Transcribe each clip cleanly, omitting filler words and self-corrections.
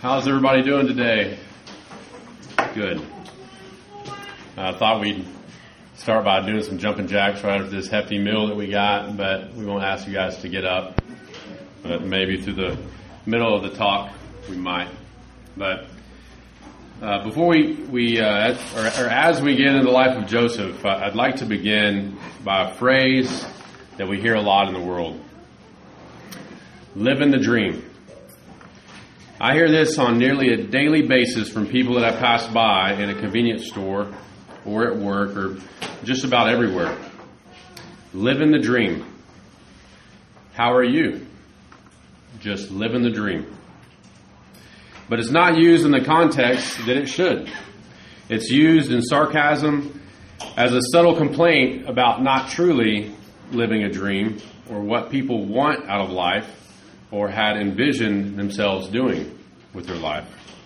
How's everybody doing today? Good. I thought we'd start by doing some jumping jacks right after this hefty meal that we got, but we won't ask you guys to get up. But maybe through the middle of the talk, we might. But before as we get into the life of Joseph, I'd like to begin by a phrase that we hear a lot in the world. Living the dream. I hear this on nearly a daily basis from people that I pass by in a convenience store or at work or just about everywhere. Living the dream. How are you? Just living the dream. But it's not used in the context that it should. It's used in sarcasm as a subtle complaint about not truly living a dream or what people want out of life or had envisioned themselves doing with their life.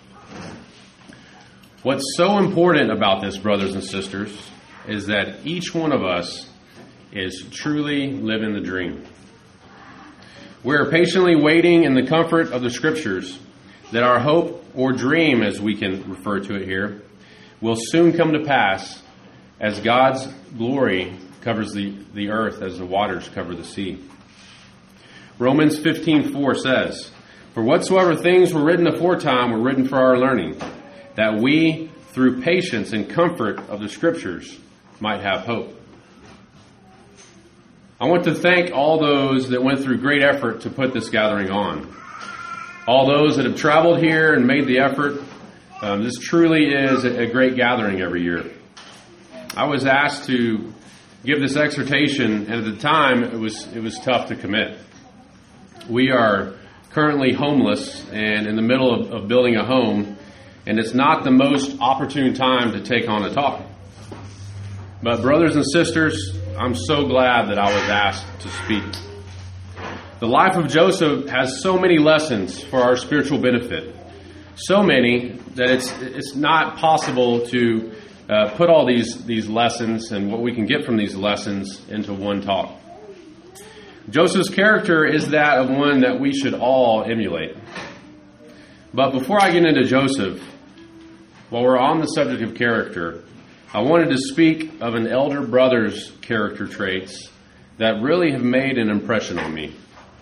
What's so important about this, brothers and sisters, is that each one of us is truly living the dream. We're patiently waiting in the comfort of the Scriptures that our hope or dream, as we can refer to it here, will soon come to pass as God's glory covers the earth as the waters cover the sea. Romans 15:4 says, "For whatsoever things were written aforetime were written for our learning, that we, through patience and comfort of the Scriptures, might have hope." I want to thank all those that went through great effort to put this gathering on. All those that have traveled here and made the effort. This truly is a great gathering every year. I was asked to give this exhortation, and at the time it was tough to commit. We are currently homeless and in the middle of building a home, and it's not the most opportune time to take on a talk. But brothers and sisters, I'm so glad that I was asked to speak. The life of Joseph has so many lessons for our spiritual benefit. So many that it's not possible to put all these lessons and what we can get from these lessons into one talk. Joseph's character is that of one that we should all emulate. But before I get into Joseph, while we're on the subject of character, I wanted to speak of an elder brother's character traits that really have made an impression on me.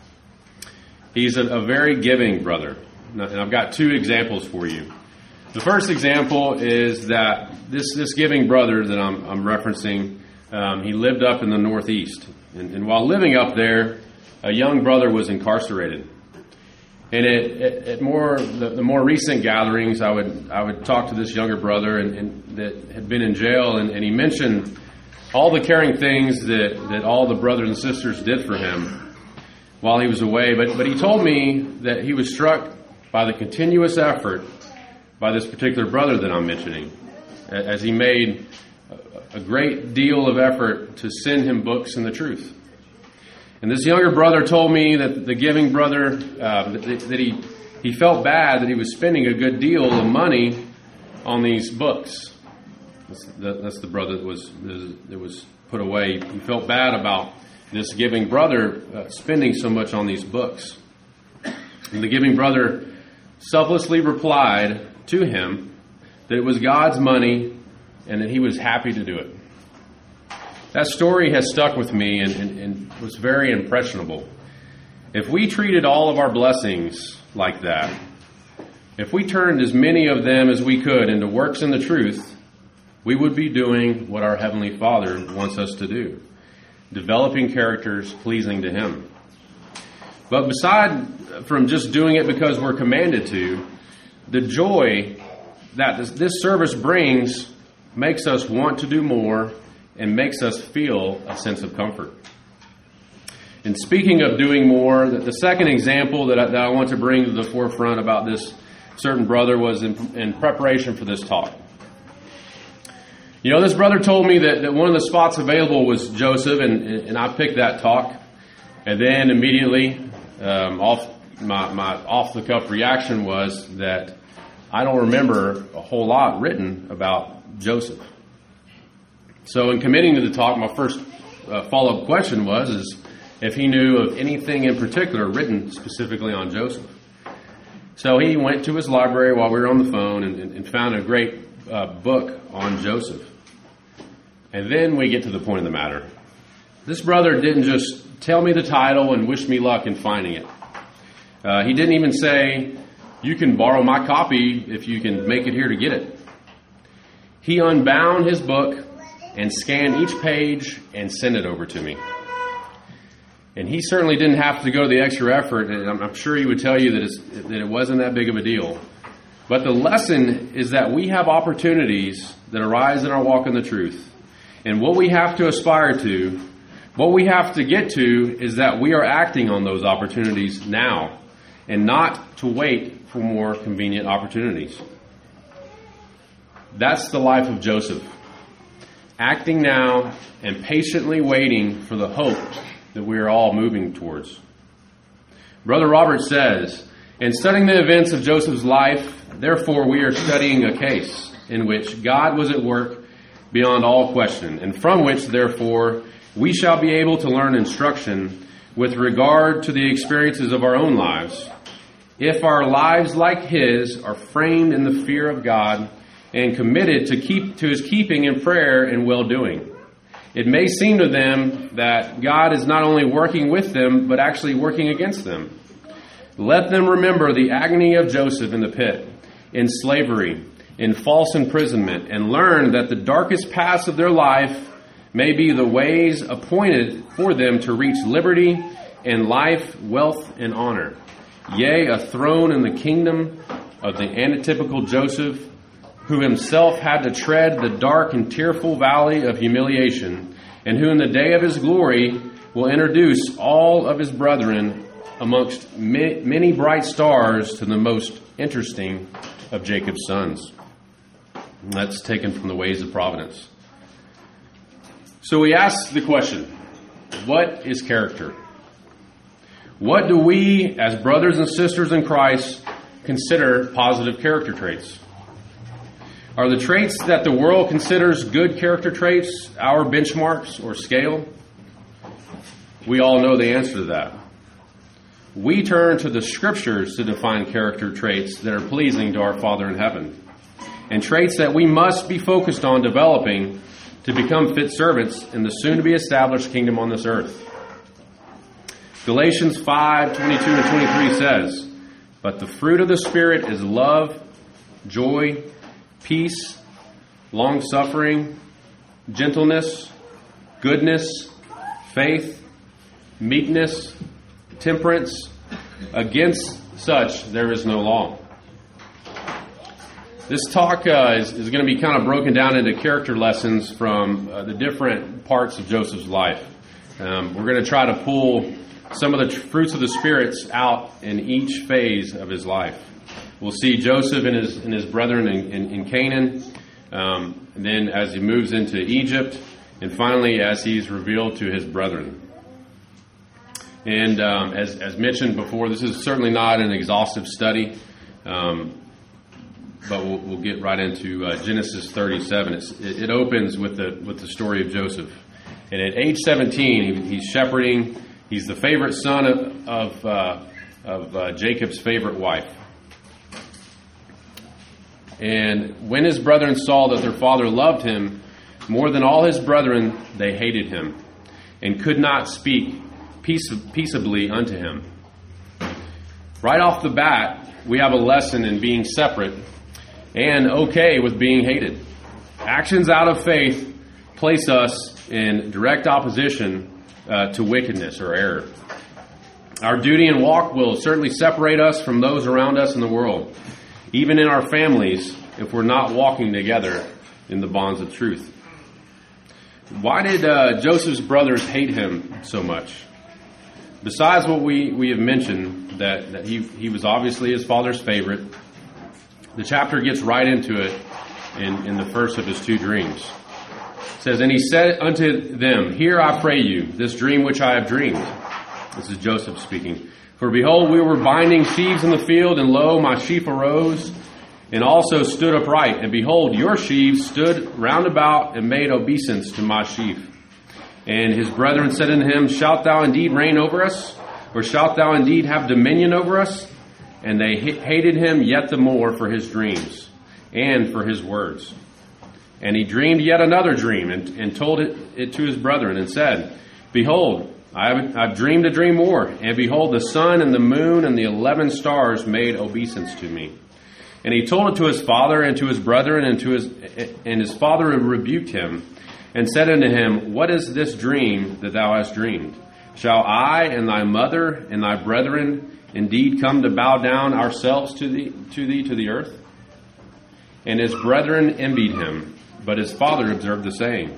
He's a very giving brother, and I've got two examples for you. The first example is that this giving brother that I'm referencing, he lived up in the Northeast. And while living up there, a young brother was incarcerated. And at the more recent gatherings, I would talk to this younger brother and that had been in jail, and he mentioned all the caring things that all the brothers and sisters did for him while he was away. But he told me that he was struck by the continuous effort by this particular brother that I'm mentioning, as he made a great deal of effort to send him books and the truth. And this younger brother told me that the giving brother, that he felt bad that he was spending a good deal of money on these books. That's the brother that was put away. He felt bad about this giving brother spending so much on these books. And the giving brother selflessly replied to him that it was God's money and that he was happy to do it. That story has stuck with me and was very impressionable. If we treated all of our blessings like that, if we turned as many of them as we could into works in the truth, we would be doing what our Heavenly Father wants us to do, developing characters pleasing to Him. But beside from just doing it because we're commanded to, the joy that this service brings makes us want to do more and makes us feel a sense of comfort. And speaking of doing more, the second example that I want to bring to the forefront about this certain brother was in preparation for this talk. You know, this brother told me that one of the spots available was Joseph, and I picked that talk. And then immediately, my off-the-cuff reaction was that I don't remember a whole lot written about Joseph. So in committing to the talk, my first follow-up question was if he knew of anything in particular written specifically on Joseph. So he went to his library while we were on the phone and found a great book on Joseph. And then we get to the point of the matter. This brother didn't just tell me the title and wish me luck in finding it. He didn't even say, "You can borrow my copy if you can make it here to get it." He unbound his book and scanned each page and sent it over to me. And he certainly didn't have to go to the extra effort, and I'm sure he would tell you that it wasn't that big of a deal. But the lesson is that we have opportunities that arise in our walk in the truth. And what we have to aspire to, what we have to get to, is that we are acting on those opportunities now and not to wait for more convenient opportunities. That's the life of Joseph. Acting now and patiently waiting for the hope that we are all moving towards. Brother Robert says, in studying the events of Joseph's life, therefore we are studying a case in which God was at work beyond all question, and from which, therefore, we shall be able to learn instruction with regard to the experiences of our own lives, if our lives, like his, are framed in the fear of God and committed to his keeping in prayer and well-doing. It may seem to them that God is not only working with them, but actually working against them. Let them remember the agony of Joseph in the pit, in slavery, in false imprisonment, and learn that the darkest paths of their life may be the ways appointed for them to reach liberty and life, wealth, and honor. Yea, a throne in the kingdom of the antitypical Joseph, who himself had to tread the dark and tearful valley of humiliation, and who in the day of his glory will introduce all of his brethren amongst many bright stars to the most interesting of Jacob's sons. And that's taken from the Ways of Providence. So we ask the question, what is character? What do we, as brothers and sisters in Christ, consider positive character traits? Are the traits that the world considers good character traits our benchmarks or scale? We all know the answer to that. We turn to the Scriptures to define character traits that are pleasing to our Father in heaven, and traits that we must be focused on developing to become fit servants in the soon-to-be established kingdom on this earth. Galatians 5:22 and 23 says, "But the fruit of the Spirit is love, joy, peace, long-suffering, gentleness, goodness, faith, meekness, temperance. Against such there is no law." This talk is going to be kind of broken down into character lessons from the different parts of Joseph's life. We're going to try to pull some of the fruits of the spirits out in each phase of his life. We'll see Joseph and his brethren in Canaan, and then as he moves into Egypt, and finally as he's revealed to his brethren. And as mentioned before, this is certainly not an exhaustive study, but we'll get right into Genesis 37. It opens with the story of Joseph, and at age 17, he's shepherding. He's the favorite son of Jacob's favorite wife. And when his brethren saw that their father loved him more than all his brethren, they hated him and could not speak peaceably unto him. Right off the bat, we have a lesson in being separate and okay with being hated. Actions out of faith place us in direct opposition to wickedness or error. Our duty and walk will certainly separate us from those around us in the world, even in our families, if we're not walking together in the bonds of truth. Why did Joseph's brothers hate him so much? Besides what we have mentioned, that he was obviously his father's favorite, the chapter gets right into it in the first of his two dreams. It says, "And he said unto them, Hear, I pray you, this dream which I have dreamed." This is Joseph speaking. "For behold, we were binding sheaves in the field, and lo, my sheaf arose, and also stood upright. And behold, your sheaves stood round about, and made obeisance to my sheaf. And his brethren said unto him, Shalt thou indeed reign over us? Or shalt thou indeed have dominion over us? and they hated him yet the more for his dreams and for his words. And he dreamed yet another dream, and told it to his brethren, and said, Behold, I've dreamed a dream more, and behold, the sun and the moon and the 11 stars made obeisance to me. And he told it to his father and to his brethren, and his father rebuked him, and said unto him, What is this dream that thou hast dreamed? Shall I and thy mother and thy brethren indeed come to bow down ourselves to thee to the earth? And his brethren envied him, but his father observed the saying.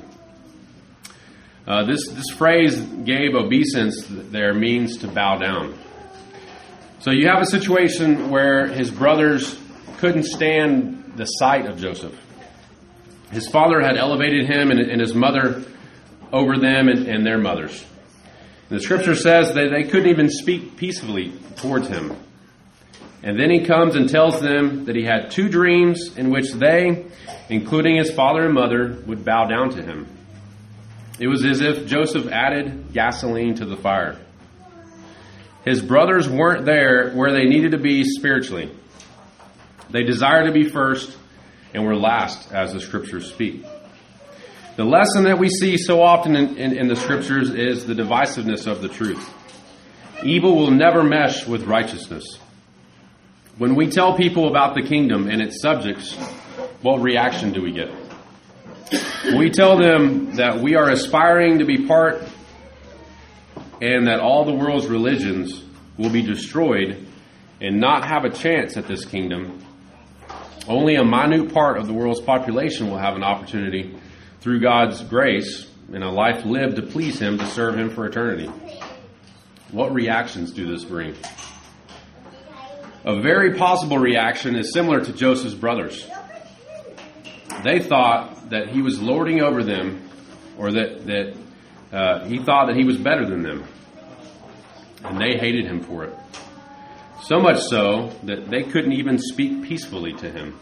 This phrase, gave obeisance, there means to bow down. So you have a situation where his brothers couldn't stand the sight of Joseph. His father had elevated him and his mother over them and their mothers. The scripture says that they couldn't even speak peacefully towards him. And then he comes and tells them that he had 2 dreams in which they, including his father and mother, would bow down to him. It was as if Joseph added gasoline to the fire. His brothers weren't there where they needed to be spiritually. They desired to be first and were last, as the scriptures speak. The lesson that we see so often in the scriptures is the divisiveness of the truth. Evil will never mesh with righteousness. When we tell people about the kingdom and its subjects, what reaction do we get? We tell them that we are aspiring to be part and that all the world's religions will be destroyed and not have a chance at this kingdom. Only a minute part of the world's population will have an opportunity through God's grace in a life lived to please Him, to serve Him for eternity. What reactions do this bring? A very possible reaction is similar to Joseph's brothers. They thought that he was lording over them, or that he thought that he was better than them. And they hated him for it. So much so that they couldn't even speak peacefully to him.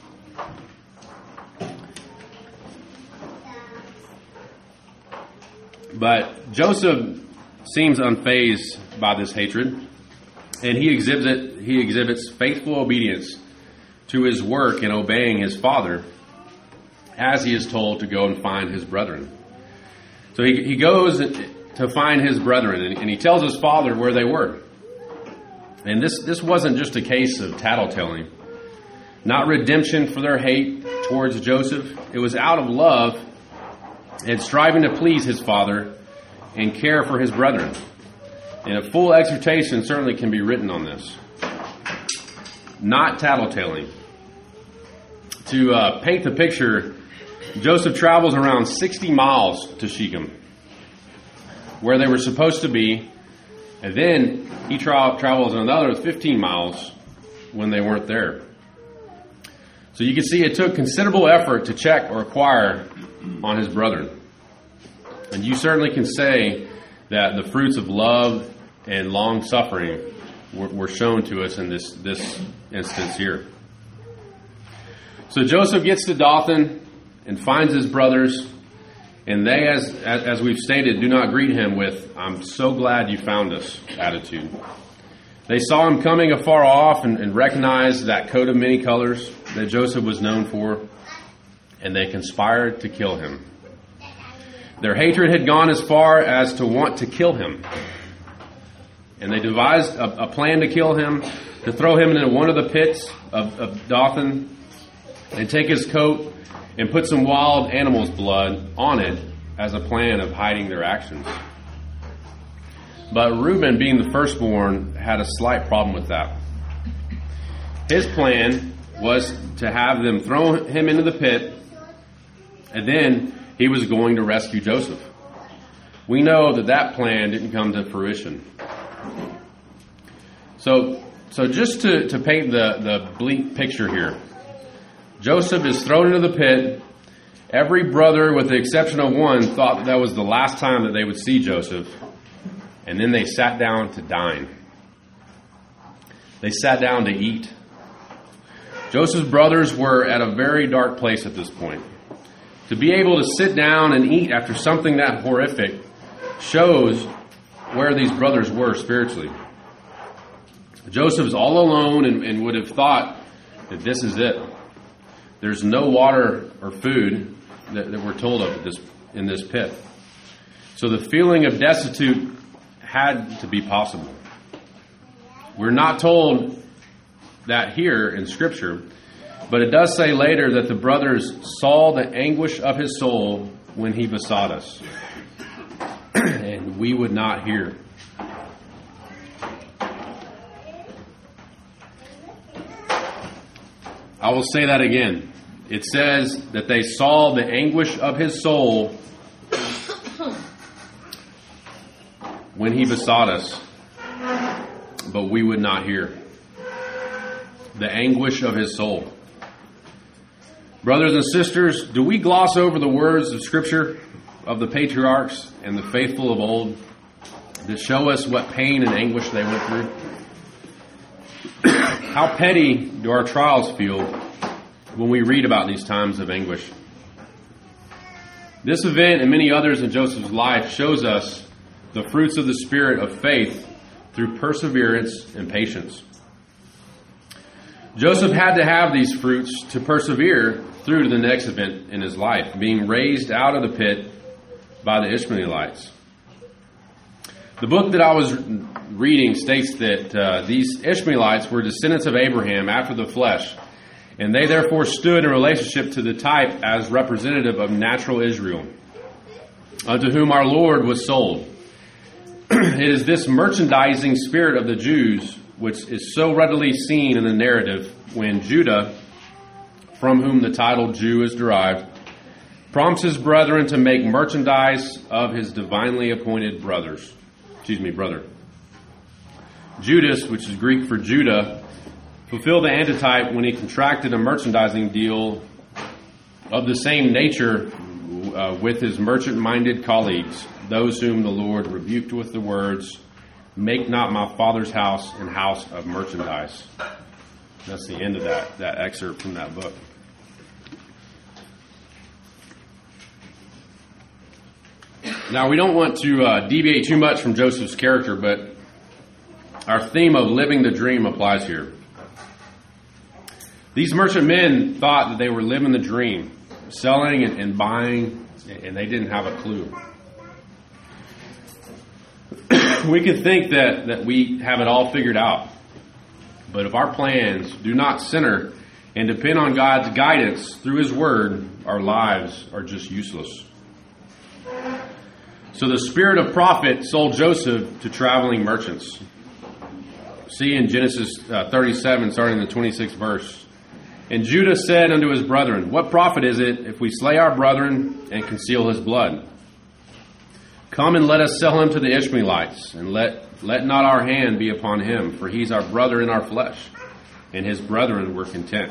But Joseph seems unfazed by this hatred, and he exhibits faithful obedience to his work in obeying his father, as he is told to go and find his brethren. So he goes to find his brethren, and he tells his father where they were. And this wasn't just a case of tattletelling, not redemption for their hate towards Joseph. It was out of love and striving to please his father and care for his brethren. And a full exhortation certainly can be written on this. Not tattletelling. To paint the picture, Joseph travels around 60 miles to Shechem, where they were supposed to be, and then he travels another 15 miles when they weren't there. So you can see it took considerable effort to check or acquire on his brethren. And you certainly can say that the fruits of love and long suffering were shown to us in this instance here. So Joseph gets to Dothan and finds his brothers, and they, as we've stated, do not greet him with, "I'm so glad you found us" attitude. They saw him coming afar off and recognized that coat of many colors that Joseph was known for, and they conspired to kill him. Their hatred had gone as far as to want to kill him. And they devised a plan to kill him, to throw him into one of the pits of Dothan, and take his coat and put some wild animal's blood on it as a plan of hiding their actions. But Reuben, being the firstborn, had a slight problem with that. His plan was to have them throw him into the pit, and then he was going to rescue Joseph. We know that plan didn't come to fruition. So just to paint the bleak picture here, Joseph is thrown into the pit. Every brother, with the exception of one, thought that was the last time that they would see Joseph. And then they sat down to dine. They sat down to eat. Joseph's brothers were at a very dark place at this point. To be able to sit down and eat after something that horrific shows where these brothers were spiritually. Joseph's all alone and would have thought that this is it. There's no water or food that we're told of in this pit. So the feeling of destitute had to be possible. We're not told that here in Scripture, but it does say later that the brothers saw the anguish of his soul when he besought us, and we would not hear. I will say that again. It says that they saw the anguish of his soul when he besought us, but we would not hear. The anguish of his soul. Brothers and sisters, do we gloss over the words of Scripture of the patriarchs and the faithful of old that show us what pain and anguish they went through? How petty do our trials feel when we read about these times of anguish? This event and many others in Joseph's life shows us the fruits of the spirit of faith through perseverance and patience. Joseph had to have these fruits to persevere through to the next event in his life, being raised out of the pit by the Ishmaelites. The book that I was reading states that these Ishmaelites were descendants of Abraham after the flesh, and they therefore stood in relationship to the type as representative of natural Israel, unto whom our Lord was sold. It is this merchandising spirit of the Jews which is so readily seen in the narrative when Judah, from whom the title Jew is derived, prompts his brethren to make merchandise of his divinely appointed brother. Judas, which is Greek for Judah, fulfilled the antitype when he contracted a merchandising deal of the same nature with his merchant-minded colleagues, those whom the Lord rebuked with the words, "Make not my father's house an house of merchandise." That's the end of that excerpt from that book. Now, we don't want to deviate too much from Joseph's character, but our theme of living the dream applies here. These merchant men thought that they were living the dream, selling and buying, and they didn't have a clue. We can think that we have it all figured out. But if our plans do not center and depend on God's guidance through His Word, our lives are just useless. So the spirit of prophet sold Joseph to traveling merchants. See in Genesis 37, starting in the 26th verse. And Judah said unto his brethren, "What profit is it if we slay our brethren and conceal his blood? Come and let us sell him to the Ishmaelites, and let not our hand be upon him, for he's our brother in our flesh." And his brethren were content.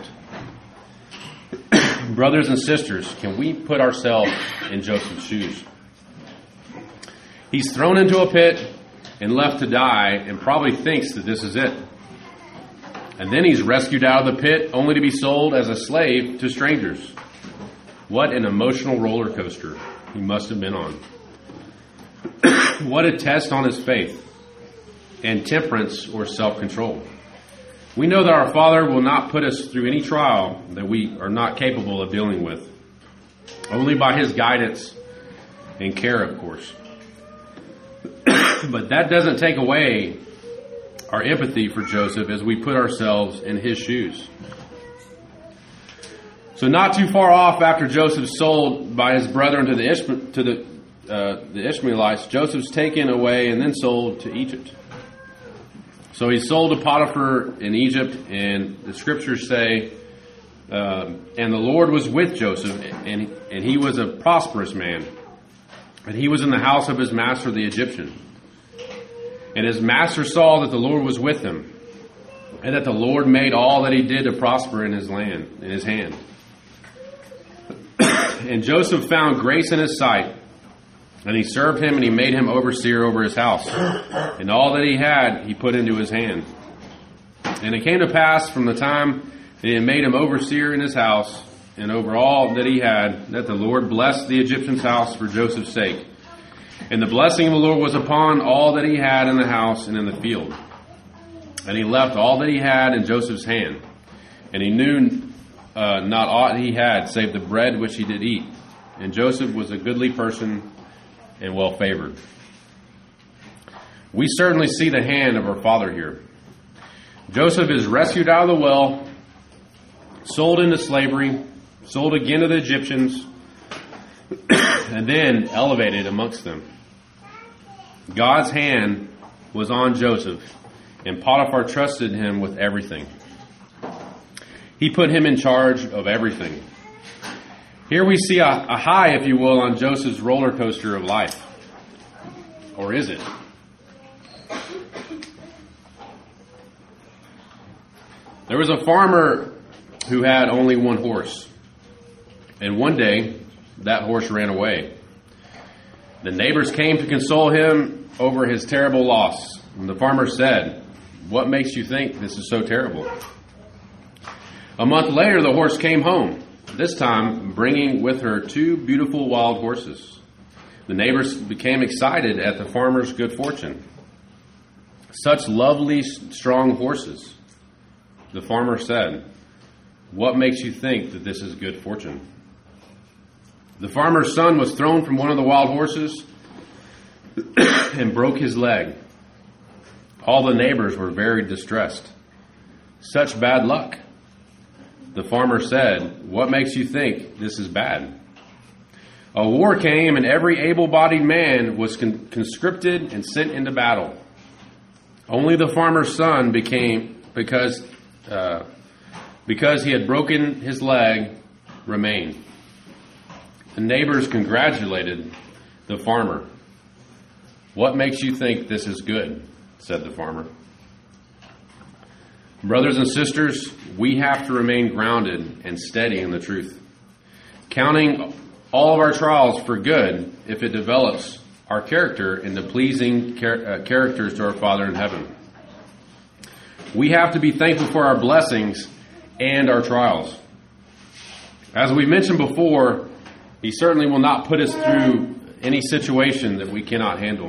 Brothers and sisters, can we put ourselves in Joseph's shoes? He's thrown into a pit and left to die, and probably thinks that this is it. And then he's rescued out of the pit, only to be sold as a slave to strangers. What an emotional roller coaster he must have been on. What a test on his faith and temperance or self-control. We know that our Father will not put us through any trial that we are not capable of dealing with. Only by His guidance and care, of course. But that doesn't take away our empathy for Joseph as we put ourselves in his shoes. So not too far off after Joseph's sold by his brethren to the Ishmaelites, Joseph's taken away and then sold to Egypt. So he's sold to Potiphar in Egypt, and the scriptures say, and the Lord was with Joseph, and he was a prosperous man, and he was in the house of his master the Egyptian. And his master saw that the Lord was with him, and that the Lord made all that he did to prosper in his hand. And Joseph found grace in his sight, and he served him, and he made him overseer over his house. And all that he had, he put into his hand. And it came to pass from the time that he had made him overseer in his house, and over all that he had, that the Lord blessed the Egyptian's house for Joseph's sake. And the blessing of the Lord was upon all that he had in the house and in the field. And he left all that he had in Joseph's hand. And he knew not aught he had, save the bread which he did eat. And Joseph was a goodly person and well favored. We certainly see the hand of our Father here. Joseph is rescued out of the well, sold into slavery, sold again to the Egyptians, and then elevated amongst them. God's hand was on Joseph, and Potiphar trusted him with everything. He put him in charge of everything. Here we see a high, if you will, on Joseph's roller coaster of life. Or is it? There was a farmer who had only one horse. And one day, that horse ran away. The neighbors came to console him over his terrible loss. And the farmer said, "What makes you think this is so terrible?" A month later, the horse came home, this time bringing with her 2 beautiful wild horses. The neighbors became excited at the farmer's good fortune. "Such lovely, strong horses." The farmer said, "What makes you think that this is good fortune?" The farmer's son was thrown from one of the wild horses and broke his leg. All the neighbors were very distressed. "Such bad luck." The farmer said, "What makes you think this is bad?" A war came, and every able-bodied man was conscripted and sent into battle. Only the farmer's son because he had broken his leg, remained. The neighbors congratulated the farmer. "What makes you think this is good?" said the farmer. Brothers and sisters, we have to remain grounded and steady in the truth, counting all of our trials for good if it develops our character into pleasing characters to our Father in heaven. We have to be thankful for our blessings and our trials. As we mentioned before, He certainly will not put us through any situation that we cannot handle.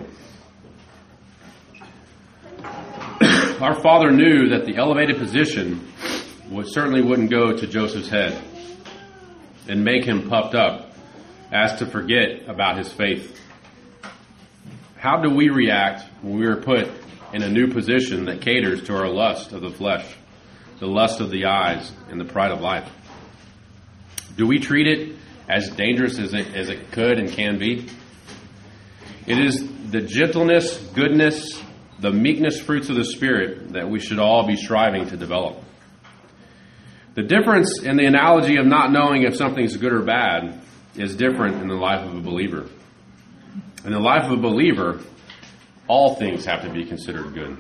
Our Father knew that the elevated position certainly wouldn't go to Joseph's head and make him puffed up as to forget about his faith. How do we react when we are put in a new position that caters to our lust of the flesh, the lust of the eyes, and the pride of life? Do we treat it as dangerous as it could and can be? It is the gentleness, goodness, the meekness fruits of the Spirit that we should all be striving to develop. The difference in the analogy of not knowing if something's good or bad is different in the life of a believer. In the life of a believer, all things have to be considered good.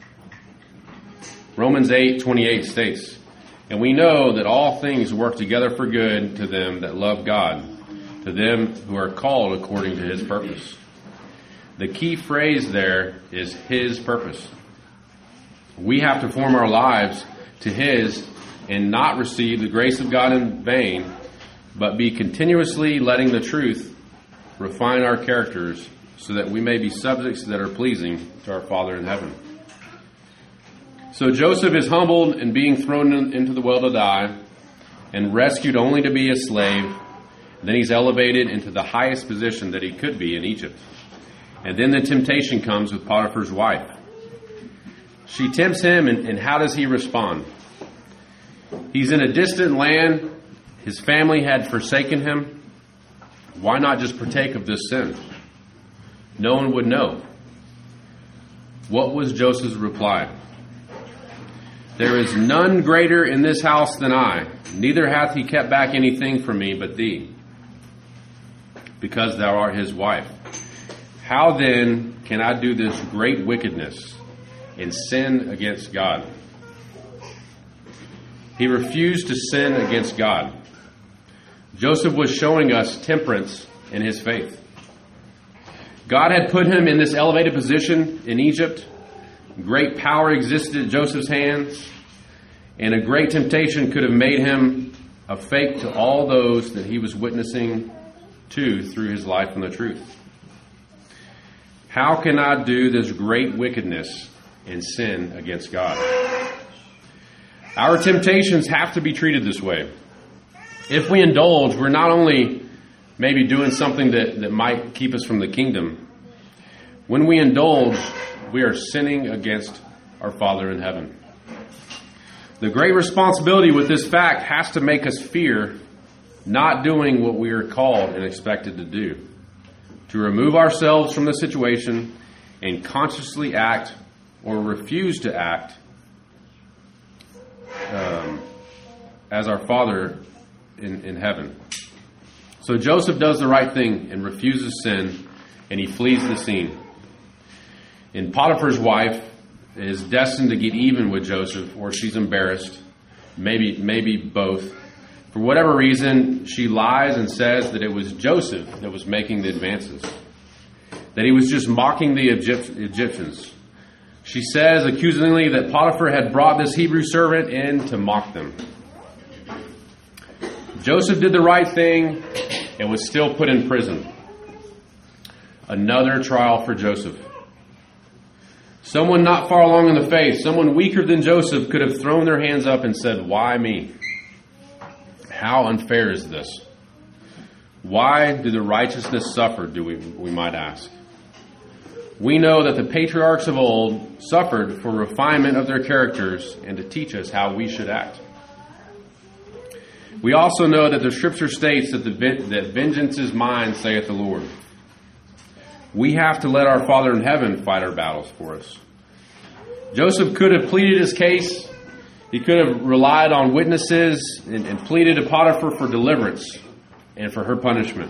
Romans 8:28 states, "And we know that all things work together for good to them that love God, to them who are called according to His purpose." The key phrase there is His purpose. We have to form our lives to His and not receive the grace of God in vain, but be continuously letting the truth refine our characters so that we may be subjects that are pleasing to our Father in heaven. So Joseph is humbled and being thrown into the well to die and rescued only to be a slave. Then he's elevated into the highest position that he could be in Egypt. And then the temptation comes with Potiphar's wife. She tempts him, and how does he respond? He's in a distant land. His family had forsaken him. Why not just partake of this sin? No one would know. What was Joseph's reply? "There is none greater in this house than I, neither hath he kept back anything from me but thee, because thou art his wife. How then can I do this great wickedness and sin against God?" He refused to sin against God. Joseph was showing us temperance in his faith. God had put him in this elevated position in Egypt. Great power existed at Joseph's hands, and a great temptation could have made him a fake to all those that he was witnessing to through his life and the truth. How can I do this great wickedness and sin against God. Our temptations have to be treated this way. If we indulge, we're not only maybe doing something that might keep us from the kingdom. When we indulge, we are sinning against our Father in heaven. The great responsibility with this fact has to make us fear not doing what we are called and expected to do, to remove ourselves from the situation and consciously act or refuse to act as our Father in heaven. So Joseph does the right thing and refuses sin, and he flees the scene. And Potiphar's wife is destined to get even with Joseph, or she's embarrassed, maybe both. For whatever reason, she lies and says that it was Joseph that was making the advances, that he was just mocking the Egyptians. She says accusingly that Potiphar had brought this Hebrew servant in to mock them. Joseph did the right thing and was still put in prison. Another trial for Joseph. Someone not far along in the faith, someone weaker than Joseph, could have thrown their hands up and said, "Why me? How unfair is this? Why do the righteousness suffer, we might ask? We know that the patriarchs of old suffered for refinement of their characters and to teach us how we should act. We also know that the Scripture states that vengeance is mine, saith the Lord. We have to let our Father in heaven fight our battles for us." Joseph could have pleaded his case. He could have relied on witnesses and pleaded to Potiphar for deliverance and for her punishment.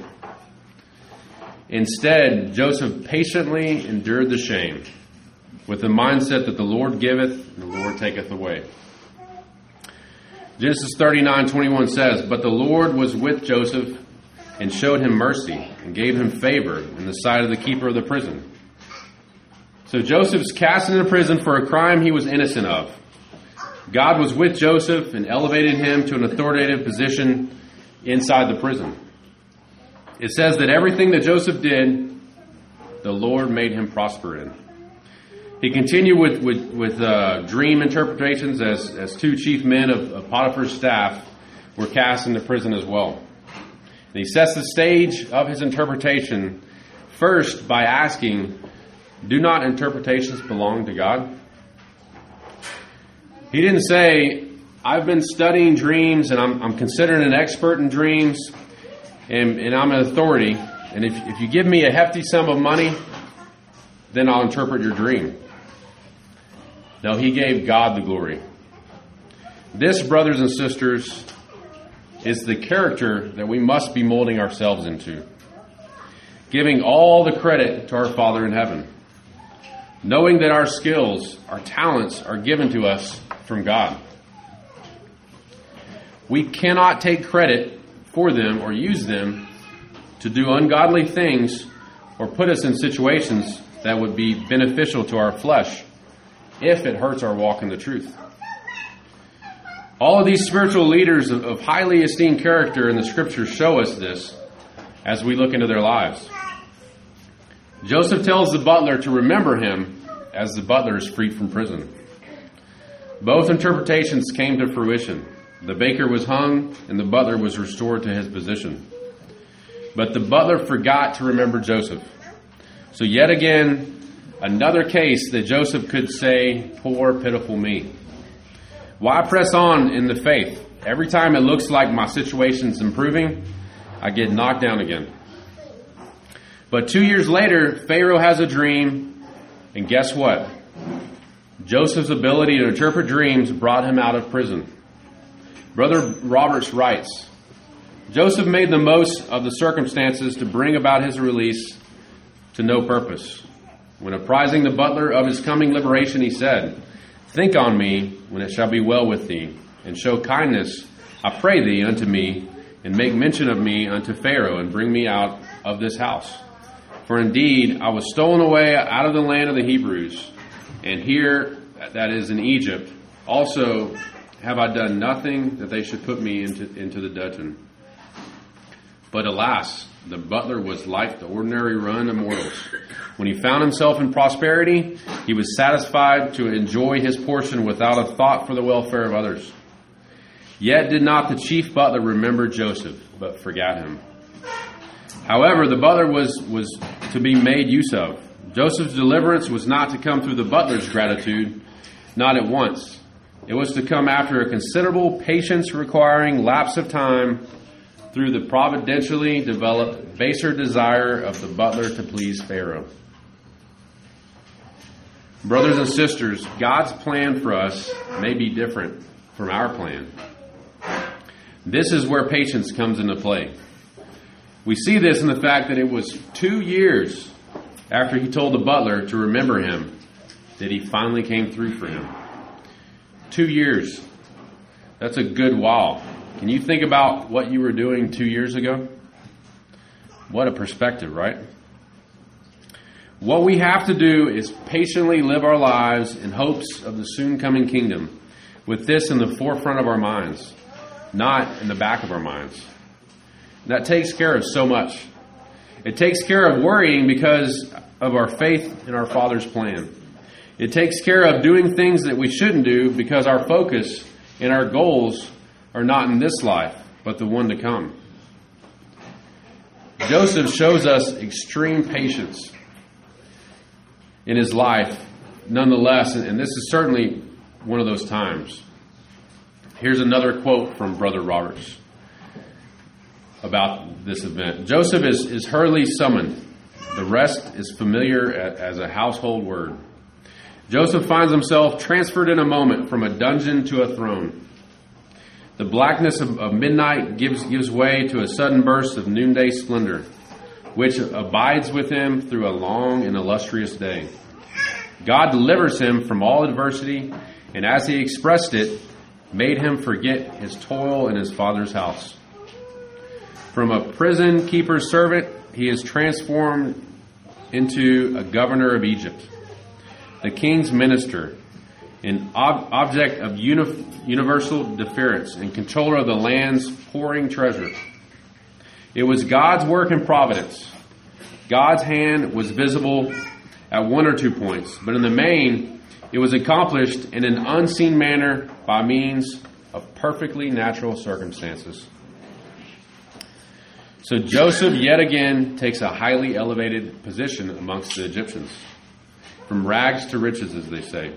Instead, Joseph patiently endured the shame with the mindset that the Lord giveth and the Lord taketh away. Genesis 39:21 says, "But the Lord was with Joseph and showed him mercy and gave him favor in the sight of the keeper of the prison." So Joseph's cast into prison for a crime he was innocent of. God was with Joseph and elevated him to an authoritative position inside the prison. It says that everything that Joseph did, the Lord made him prosper in. He continued with dream interpretations as two chief men of Potiphar's staff were cast into prison as well. And he sets the stage of his interpretation first by asking, "Do not interpretations belong to God?" He didn't say, "I've been studying dreams and I'm considered an expert in dreams and I'm an authority. And if you give me a hefty sum of money, then I'll interpret your dream." No, he gave God the glory. This, brothers and sisters, is the character that we must be molding ourselves into. Giving all the credit to our Father in heaven. Knowing that our skills, our talents are given to us from God. We cannot take credit for them or use them to do ungodly things or put us in situations that would be beneficial to our flesh if it hurts our walk in the truth. All of these spiritual leaders of highly esteemed character in the Scriptures show us this as we look into their lives. Joseph tells the butler to remember him as the butler is freed from prison. Both interpretations came to fruition. The baker was hung and the butler was restored to his position. But the butler forgot to remember Joseph. So yet again, another case that Joseph could say, "Poor, pitiful me. Why press on in the faith? Every time it looks like my situation's improving, I get knocked down again." But 2 years later, Pharaoh has a dream, and guess what? Joseph's ability to interpret dreams brought him out of prison. Brother Roberts writes, "Joseph made the most of the circumstances to bring about his release to no purpose. When apprising the butler of his coming liberation, he said, 'Think on me when it shall be well with thee, and show kindness, I pray thee, unto me, and make mention of me unto Pharaoh, and bring me out of this house. For indeed, I was stolen away out of the land of the Hebrews, and here, that is in Egypt, also have I done nothing that they should put me into the dungeon.' But alas, the butler was like the ordinary run of mortals. When he found himself in prosperity, he was satisfied to enjoy his portion without a thought for the welfare of others. Yet did not the chief butler remember Joseph, but forgot him. However, the butler was to be made use of. Joseph's deliverance was not to come through the butler's gratitude, not at once. It was to come after a considerable patience-requiring lapse of time through the providentially developed baser desire of the butler to please Pharaoh. Brothers and sisters, God's plan for us may be different from our plan. This is where patience comes into play. We see this in the fact that it was 2 years after he told the butler to remember him that he finally came through for him. 2 years. That's a good while. Can you think about what you were doing 2 years ago? What a perspective, right? What we have to do is patiently live our lives in hopes of the soon coming kingdom, with this in the forefront of our minds, not in the back of our minds. That takes care of so much. It takes care of worrying because of our faith in our Father's plan. It takes care of doing things that we shouldn't do because our focus and our goals are not in this life, but the one to come. Joseph shows us extreme patience in his life, nonetheless, and this is certainly one of those times. Here's another quote from Brother Roberts about this event. Joseph is hurriedly summoned. The rest is familiar as a household word. Joseph finds himself transferred in a moment from a dungeon to a throne. The blackness of midnight gives way to a sudden burst of noonday splendor, which abides with him through a long and illustrious day. God delivers him from all adversity, and as he expressed it, made him forget his toil in his father's house. From a prison keeper's servant, he is transformed into a governor of Egypt, the king's minister, an object of universal deference, and controller of the land's pouring treasure. It was God's work and providence. God's hand was visible at one or 2 points, but in the main, it was accomplished in an unseen manner by means of perfectly natural circumstances. So Joseph yet again takes a highly elevated position amongst the Egyptians, from rags to riches, as they say.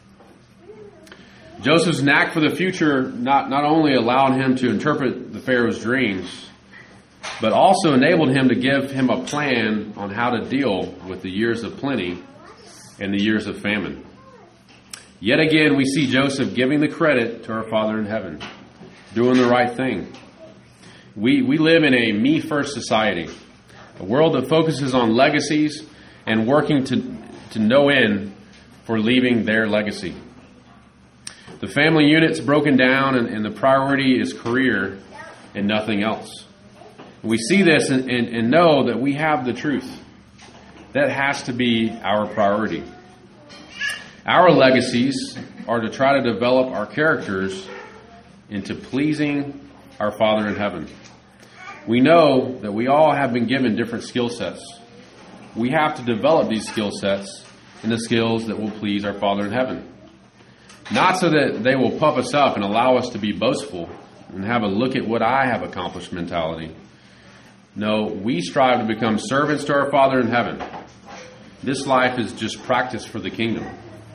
Joseph's knack for the future not only allowed him to interpret the Pharaoh's dreams, but also enabled him to give him a plan on how to deal with the years of plenty and the years of famine. Yet again, we see Joseph giving the credit to our Father in heaven, doing the right thing. We live in a me-first society, a world that focuses on legacies and working to no end for leaving their legacy. The family unit's broken down, and the priority is career and nothing else. We see this and know that we have the truth. That has to be our priority. Our legacies are to try to develop our characters into pleasing our Father in heaven. We know that we all have been given different skill sets. We have to develop these skill sets into skills that will please our Father in heaven. Not so that they will puff us up and allow us to be boastful and have a look at what I have accomplished mentality. No, we strive to become servants to our Father in heaven. This life is just practice for the kingdom.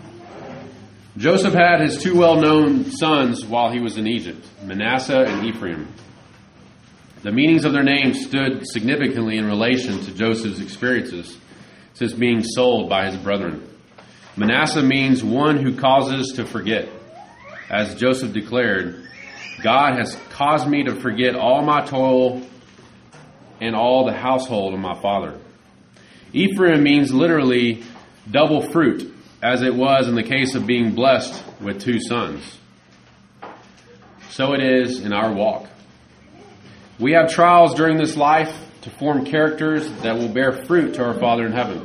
Joseph had his 2 well-known sons while he was in Egypt, Manasseh and Ephraim. The meanings of their names stood significantly in relation to Joseph's experiences since being sold by his brethren. Manasseh means one who causes to forget. As Joseph declared, God has caused me to forget all my toil and all the household of my father. Ephraim means literally double fruit, as it was in the case of being blessed with 2 sons. So it is in our walk. We have trials during this life to form characters that will bear fruit to our Father in heaven.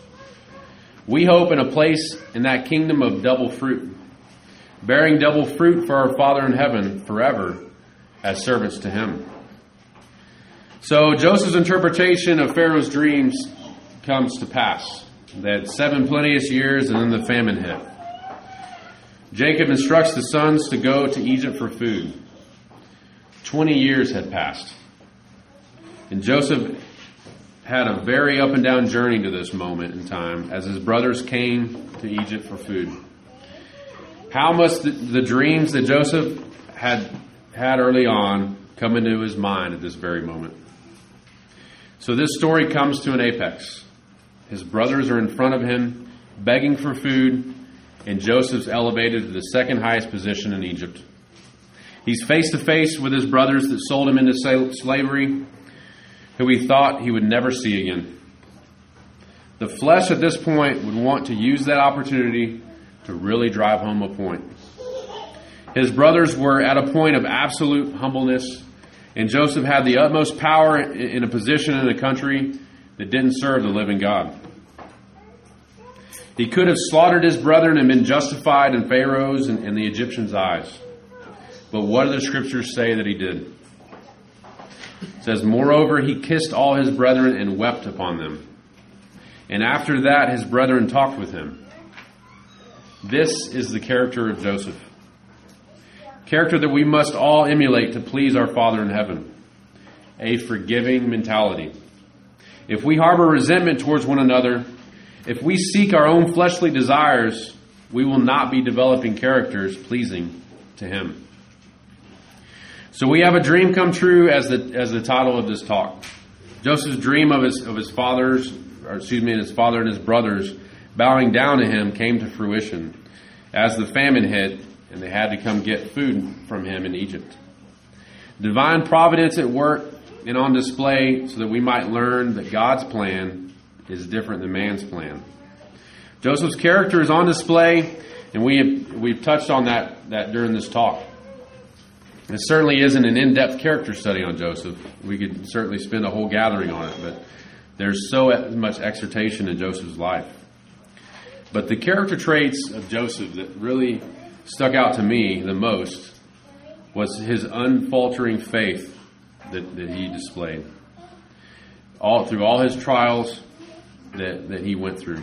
We hope in a place in that kingdom of double fruit, bearing double fruit for our Father in heaven forever as servants to Him. So Joseph's interpretation of Pharaoh's dreams comes to pass. They had 7 plenteous years, and then the famine hit. Jacob instructs the sons to go to Egypt for food. 20 years had passed. And Joseph had a very up and down journey to this moment in time as his brothers came to Egypt for food. How must the dreams that Joseph had early on come into his mind at this very moment? So this story comes to an apex. His brothers are in front of him, begging for food, and Joseph's elevated to the second highest position in Egypt. He's face to face with his brothers that sold him into slavery, who he thought he would never see again. The flesh at this point would want to use that opportunity to really drive home a point. His brothers were at a point of absolute humbleness, and Joseph had the utmost power in a position in a country that didn't serve the living God. He could have slaughtered his brethren and been justified in Pharaoh's and the Egyptians' eyes. But what do the scriptures say that he did? It says, moreover, he kissed all his brethren and wept upon them. And after that, his brethren talked with him. This is the character of Joseph. Character that we must all emulate to please our Father in heaven. A forgiving mentality. If we harbor resentment towards one another, if we seek our own fleshly desires, we will not be developing characters pleasing to him. So we have a dream come true as the title of this talk. Joseph's dream of his father and his brothers bowing down to him came to fruition as the famine hit and they had to come get food from him in Egypt. Divine providence at work and on display so that we might learn that God's plan is different than man's plan. Joseph's character is on display, and we've touched on that during this talk. It certainly isn't an in-depth character study on Joseph. We could certainly spend a whole gathering on it, but there's so much exhortation in Joseph's life. But the character traits of Joseph that really stuck out to me the most was his unfaltering faith that he displayed through all his trials that he went through.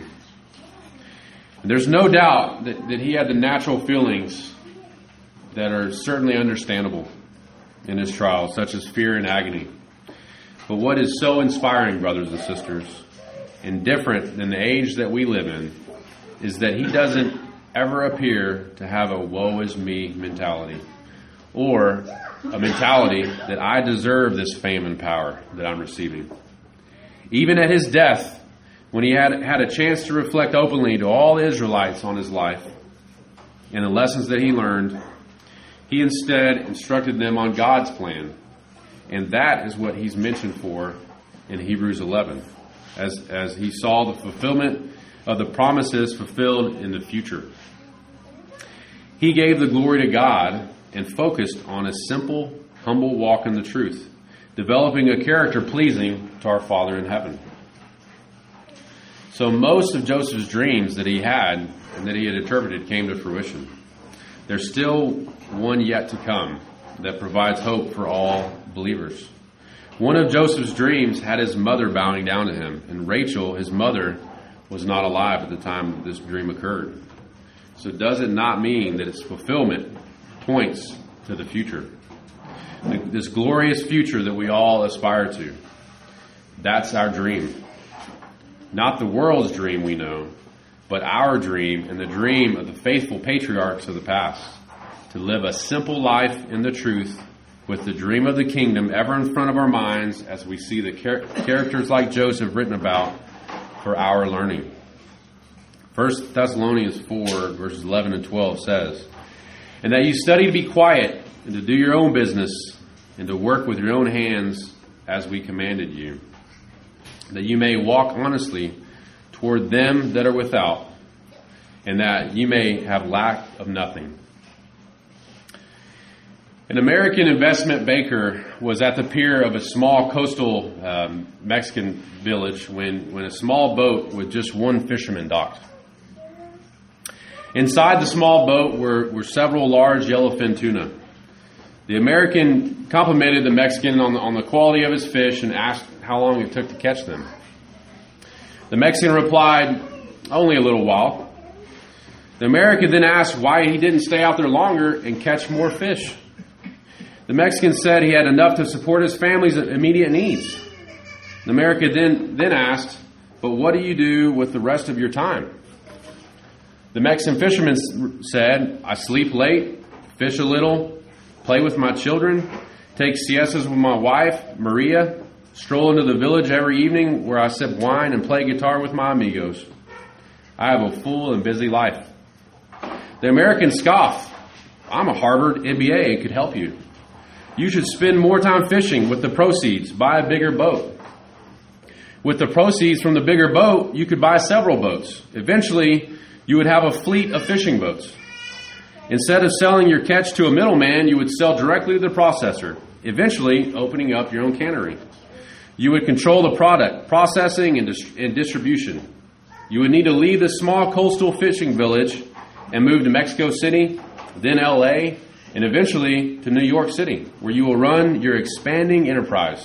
And there's no doubt that he had the natural feelings that are certainly understandable in his trials, such as fear and agony. But what is so inspiring, brothers and sisters, and different than the age that we live in, is that he doesn't ever appear to have a woe is me mentality, or a mentality that I deserve this fame and power that I'm receiving. Even at his death, when he had a chance to reflect openly to all the Israelites on his life and the lessons that he learned, he instead instructed them on God's plan. And that is what he's mentioned for in Hebrews 11, as he saw the fulfillment of the promises fulfilled in the future. He gave the glory to God and focused on a simple, humble walk in the truth, developing a character pleasing to our Father in heaven. So most of Joseph's dreams that he had and that he had interpreted came to fruition. There's still one yet to come that provides hope for all believers. One of Joseph's dreams had his mother bowing down to him, and Rachel, his mother, was not alive at the time this dream occurred. So does it not mean that its fulfillment points to the future? This glorious future that we all aspire to. That's our dream. Not the world's dream we know, but our dream and the dream of the faithful patriarchs of the past. To live a simple life in the truth with the dream of the kingdom ever in front of our minds as we see the characters like Joseph written about for our learning. 1 Thessalonians 4 verses 11 and 12 says, "And that you study to be quiet and to do your own business and to work with your own hands as we commanded you, that you may walk honestly toward them that are without, and that you may have lack of nothing." An American investment banker was at the pier of a small coastal Mexican village when a small boat with just one fisherman docked. Inside the small boat were several large yellowfin tuna. The American complimented the Mexican on the quality of his fish and asked how long it took to catch them. The Mexican replied, only a little while. The American then asked why he didn't stay out there longer and catch more fish. The Mexican said he had enough to support his family's immediate needs. The American then asked, but what do you do with the rest of your time? The Mexican fisherman said, I sleep late, fish a little, play with my children, take siestas with my wife, Maria, stroll into the village every evening where I sip wine and play guitar with my amigos. I have a full and busy life. The American scoffed. I'm a Harvard MBA and could help you. You should spend more time fishing with the proceeds. Buy a bigger boat. With the proceeds from the bigger boat, you could buy several boats. Eventually, you would have a fleet of fishing boats. Instead of selling your catch to a middleman, you would sell directly to the processor, eventually opening up your own cannery. You would control the product, processing, and distribution. You would need to leave the small coastal fishing village and move to Mexico City, then L.A., and eventually to New York City, where you will run your expanding enterprise.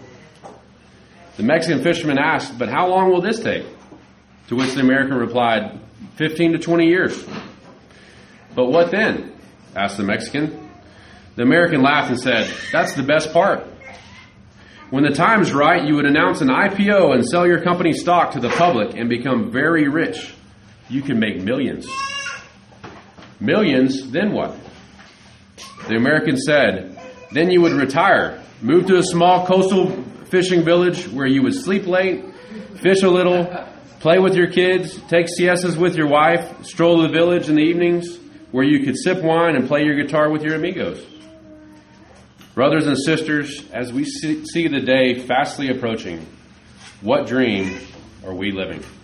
The Mexican fisherman asked, but how long will this take? To which the American replied, 15 to 20 years. But what then? Asked the Mexican. The American laughed and said, that's the best part. When the time's right, you would announce an IPO and sell your company's stock to the public and become very rich. You can make millions. Millions, then what? The American said, then you would retire, move to a small coastal fishing village where you would sleep late, fish a little, play with your kids, take siestas with your wife, stroll the village in the evenings where you could sip wine and play your guitar with your amigos. Brothers and sisters, as we see the day fastly approaching, what dream are we living?